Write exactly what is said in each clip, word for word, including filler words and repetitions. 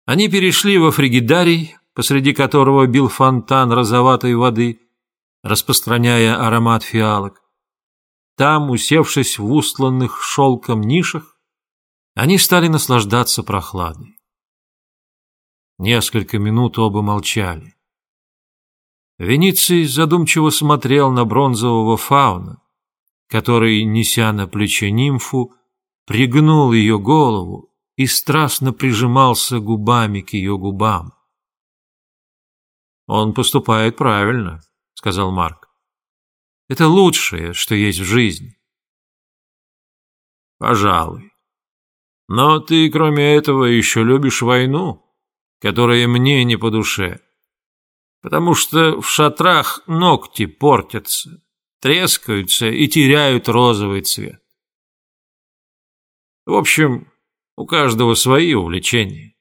Они перешли во фригидарий, посреди которого бил фонтан розоватой воды, распространяя аромат фиалок. Там, усевшись в устланных шелком нишах, они стали наслаждаться прохладой. Несколько минут оба молчали. Вениций задумчиво смотрел на бронзового фауна, который, неся на плече нимфу, пригнул ее голову и страстно прижимался губами к ее губам. «Он поступает правильно», — сказал Марк. «Это лучшее, что есть в жизни». «Пожалуй. Но ты, кроме этого, еще любишь войну, которая мне не по душе, потому что в шатрах ногти портятся, трескаются и теряют розовый цвет. В общем, у каждого свои увлечения.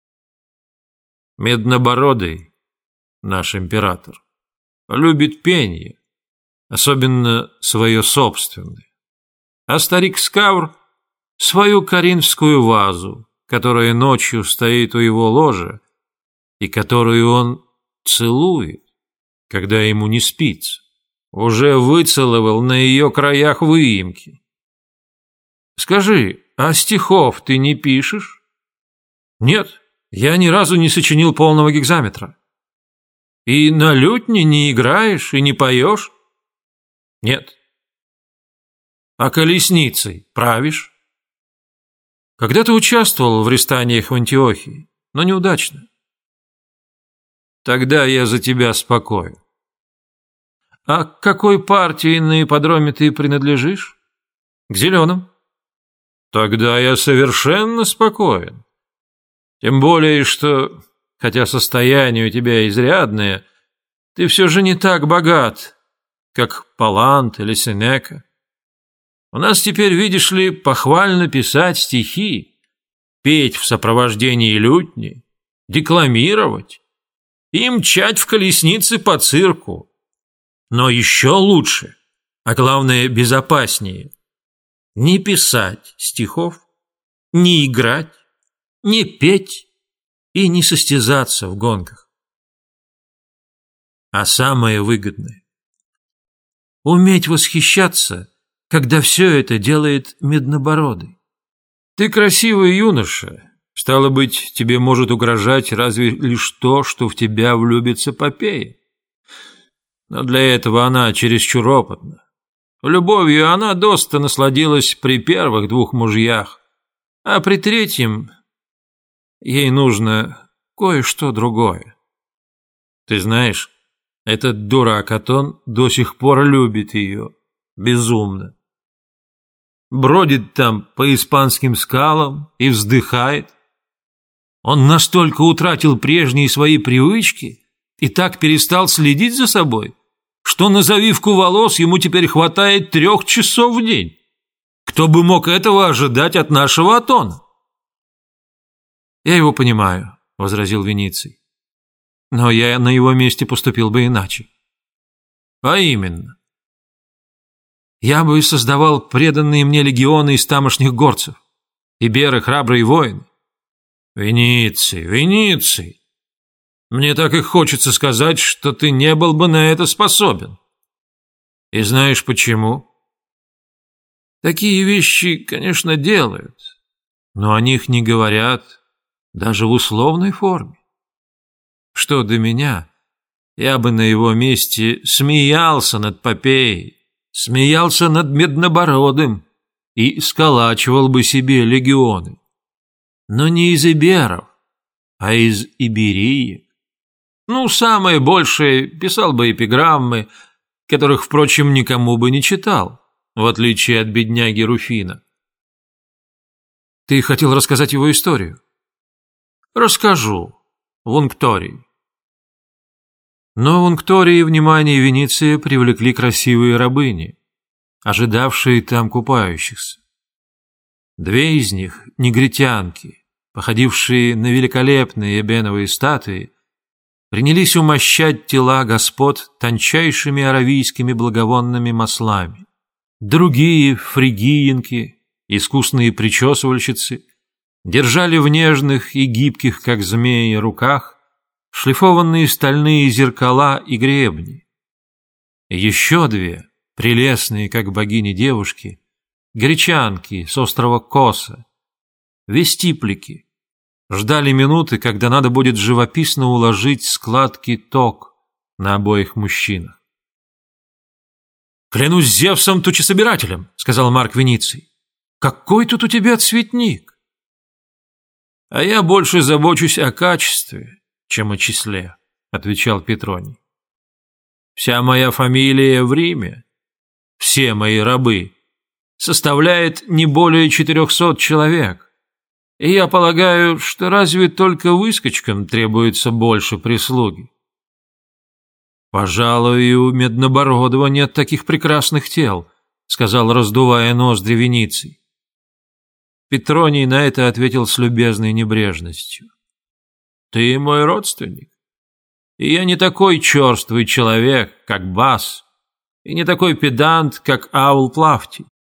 Меднобородый, наш император, любит пение, особенно свое собственное, а старик Скавр — свою коринфскую вазу, которая ночью стоит у его ложа и которую он целует, когда ему не спится. Уже выцеловал на ее краях выемки. Скажи, а стихов ты не пишешь? Нет, я ни разу не сочинил полного гекзаметра. И на лютне не играешь и не поешь? Нет. А колесницей правишь? Когда-то участвовал в рестаниях в Антиохии, но неудачно. Тогда я за тебя спокоен. А к какой партии на ипподроме ты принадлежишь? К зеленым. Тогда я совершенно спокоен. Тем более, что, хотя состояние у тебя изрядное, ты все же не так богат, как Паллант или Сенека. У нас теперь, видишь ли, похвально писать стихи, петь в сопровождении лютни, декламировать и мчать в колеснице по цирку. Но еще лучше, а главное безопаснее, не писать стихов, не играть, не петь и не состязаться в гонках. А самое выгодное — уметь восхищаться, когда все это делает Меднобородый. Ты красивый юноша, стало быть, тебе может угрожать разве лишь то, что в тебя влюбится Попея. Но для этого она чересчур опытна. Любовью она доста насладилась при первых двух мужьях, а при третьем ей нужно кое-что другое. Ты знаешь, этот дурак Атон до сих пор любит ее, безумно. Бродит там по испанским скалам и вздыхает. Он настолько утратил прежние свои привычки и так перестал следить за собой, что на завивку волос ему теперь хватает трех часов в день. Кто бы мог этого ожидать от нашего Атона? «Я его понимаю», — возразил Вениций. «Но я на его месте поступил бы иначе». «А именно?» «Я бы создавал преданные мне легионы из тамошних горцев, иберы храбрые воины». «Вениций, Вениций! Мне так и хочется сказать, что ты не был бы на это способен. И знаешь почему? Такие вещи, конечно, делают, но о них не говорят даже в условной форме. Что до меня, я бы на его месте смеялся над Попеей, смеялся над Меднобородым и сколачивал бы себе легионы. Но не из иберов, а из иберии. Ну, самое большее, писал бы эпиграммы, которых, впрочем, никому бы не читал, в отличие от бедняги Руфина. Ты хотел рассказать его историю? Расскажу. В Унктории. Но в Унктории внимание Вениция привлекли красивые рабыни, ожидавшие там купающихся. Две из них, негритянки, походившие на великолепные эбеновые статуи, принялись умощать тела господ тончайшими аравийскими благовонными маслами. Другие, фригиенки, искусные причесывальщицы, держали в нежных и гибких, как змеи, руках шлифованные стальные зеркала и гребни. Еще две, прелестные, как богини девушки, гречанки с острова Коса, вестиплики, ждали минуты, когда надо будет живописно уложить складки ток на обоих мужчинах. «Клянусь Зевсом тучесобирателем», — сказал Марк Вениций. «Какой тут у тебя цветник?» «А я больше забочусь о качестве, чем о числе», — отвечал Петроний. «Вся моя фамилия в Риме, все мои рабы, составляет не более четырехсот человек, и я полагаю, что разве только выскочкам требуется больше прислуги». «Пожалуй, и у Меднобородова нет таких прекрасных тел», — сказал, раздувая ноздри Вениций. Петроний на это ответил с любезной небрежностью. «Ты мой родственник, и я не такой черствый человек, как Бас, и не такой педант, как Аул Плавтий.